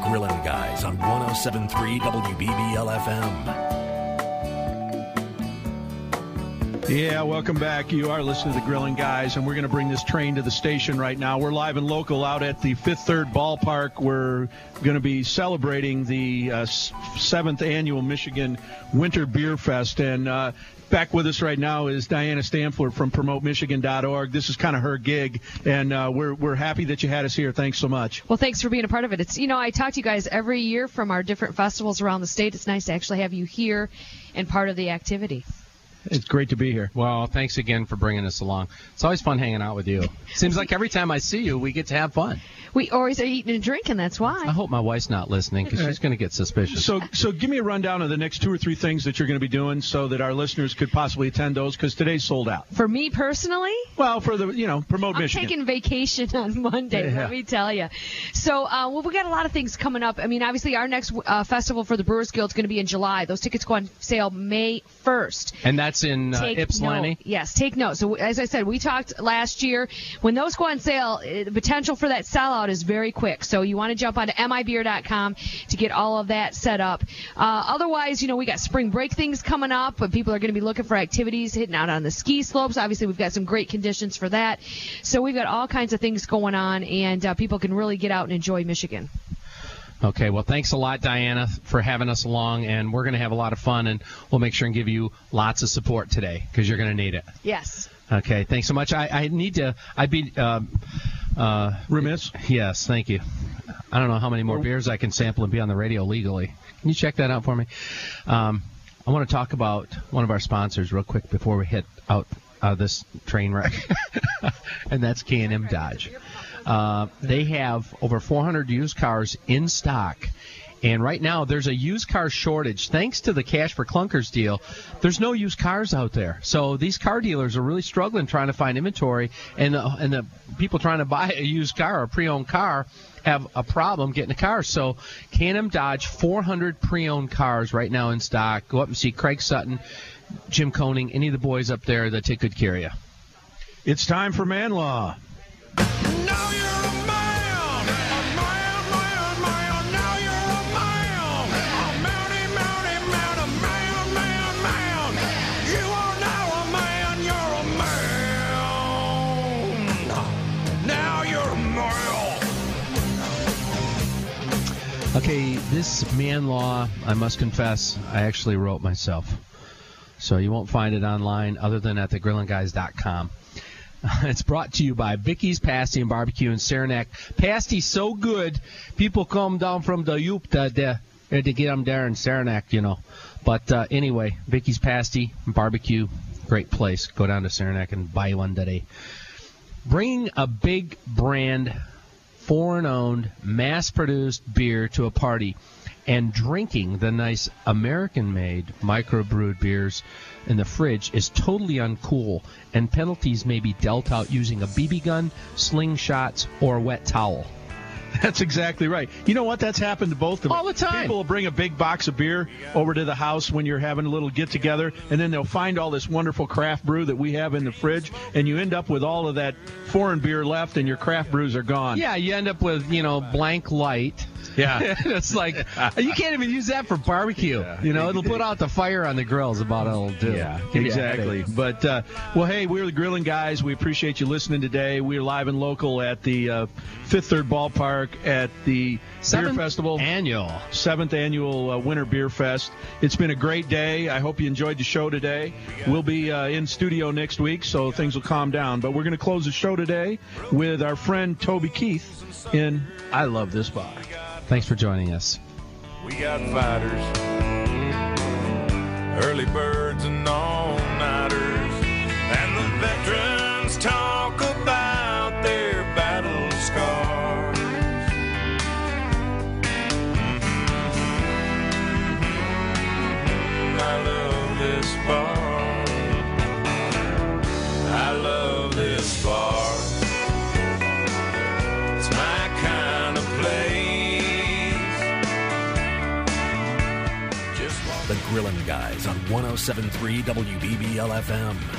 Grillin' Guys on 107.3 WBBL-FM. Yeah, welcome back. You are listening to the Grillin' Guys, and we're going to bring this train to the station right now. We're live and local out at the Fifth Third Ballpark. We're going to be celebrating the 7th annual Michigan Winter Beer Fest, and back with us right now is Diana Stamfler from PromoteMichigan.org. This is kind of her gig, and we're happy that you had us here. Thanks so much. Well, thanks for being a part of it. It's, I talk to you guys every year from our different festivals around the state. It's nice to actually have you here and part of the activity. It's great to be here. Well, thanks again for bringing us along. It's always fun hanging out with you. Seems like every time I see you, we get to have fun. We always are eating and drinking, that's why. I hope my wife's not listening because she's going to get suspicious. So give me a rundown of the next 2 or 3 things that you're going to be doing so that our listeners could possibly attend those, because today's sold out. For me personally? Well, for the, Promote Michigan. I'm taking vacation on Monday, let me tell you. So, we got a lot of things coming up. I mean, obviously, our next festival for the Brewers Guild is going to be in July. Those tickets go on sale May 1st. And that's in Ypsilanti? Yes, take note. So, as I said, we talked last year. When those go on sale, the potential for that sellout is very quick. So you want to jump onto mibeer.com to get all of that set up. Otherwise, we got spring break things coming up, but people are going to be looking for activities, hitting out on the ski slopes. Obviously, we've got some great conditions for that. So we've got all kinds of things going on, and people can really get out and enjoy Michigan. Okay, well, thanks a lot, Diana, for having us along, and we're going to have a lot of fun, and we'll make sure and give you lots of support today because you're going to need it. Yes. Okay, thanks so much. I'd be remiss. Yes, thank you. I don't know how many more beers I can sample and be on the radio legally. Can you check that out for me? I want to talk about one of our sponsors real quick before we hit out this train wreck, and that's K&M Dodge. They have over 400 used cars in stock. And right now, there's a used car shortage. Thanks to the Cash for Clunkers deal, there's no used cars out there. So these car dealers are really struggling trying to find inventory, and the people trying to buy a used car or a pre-owned car have a problem getting a car. So K&M Dodge, 400 pre-owned cars right now in stock. Go up and see Craig Sutton, Jim Koenig, any of the boys up there that take good care of you. It's time for Man Law. Now you're a man. Okay, this Man Law, I must confess, I actually wrote myself. So you won't find it online other than at thegrillandguys.com. It's brought to you by Vicky's Pasty and Barbecue in Saranac. Pasty's so good, people come down from the Yupta to get them there in Saranac, But anyway, Vicky's Pasty and Barbecue, great place. Go down to Saranac and buy one today. Bringing a big brand, foreign-owned, mass-produced beer to a party and drinking the nice American-made microbrewed beers in the fridge is totally uncool, and penalties may be dealt out using a BB gun, slingshots, or a wet towel. That's exactly right. You know what? That's happened to both of us. All the time. People will bring a big box of beer over to the house when you're having a little get-together, and then they'll find all this wonderful craft brew that we have in the fridge, and you end up with all of that foreign beer left, and your craft brews are gone. Yeah, you end up with, Blank Light. Yeah. It's like, you can't even use that for barbecue. Yeah. It'll put out the fire on the grill is about all it'll do. Yeah, exactly. But, well, hey, we're the Grillin' Guys. We appreciate you listening today. We're live and local at the Fifth Third Ballpark at the Beer Festival. 7th annual Winter Beer Fest. It's been a great day. I hope you enjoyed the show today. We'll be in studio next week, so things will calm down. But we're going to close the show today with our friend Toby Keith in I Love This Bar. Thanks for joining us. We got fighters, early birds and all-nighters, and the veterans talk about their battle scars. I love this bar. I love this bar. It's my kind of place. The Grillin' Guys on 107.3 WBBL-FM.